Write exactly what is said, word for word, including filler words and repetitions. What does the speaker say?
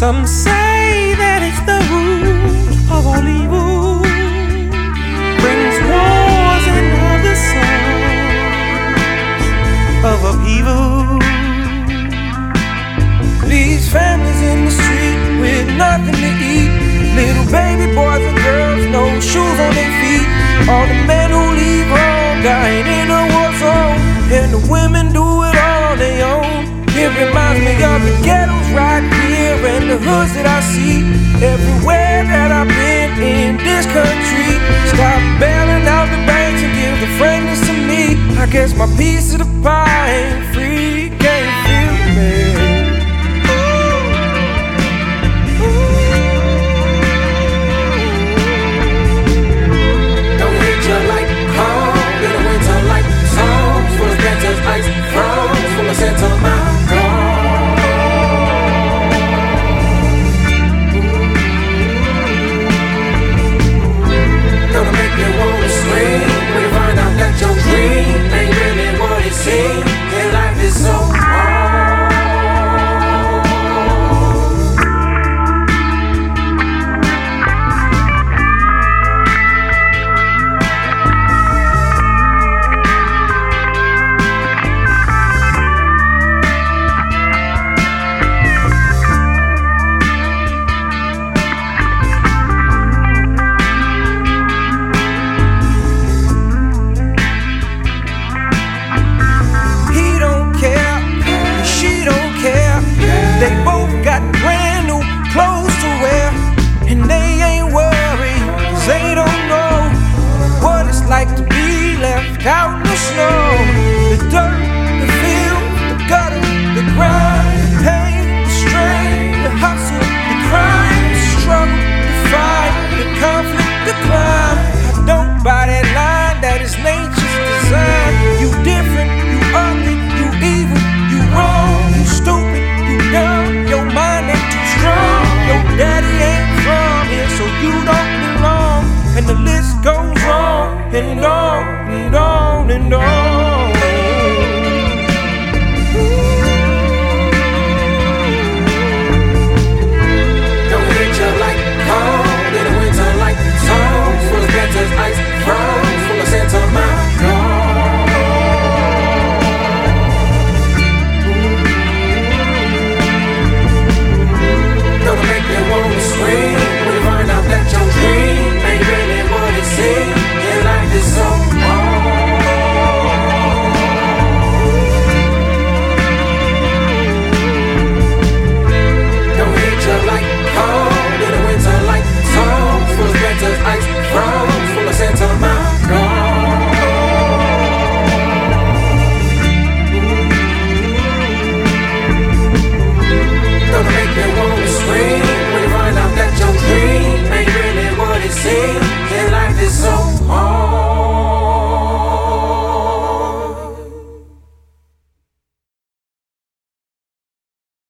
Some say that it's the root of all evil, brings wars and other sons of upheaval. These families in the street with nothing to eat, little baby boys and girls, no shoes on their feet. All the men who leave home dying in a war zone, and the women do it all on their own. It reminds me of the ghettos right here and the hoods that I see everywhere that I've been in this country. Stop bailing out the banks and give the friendlies to me. I guess my piece of the pie ain't free.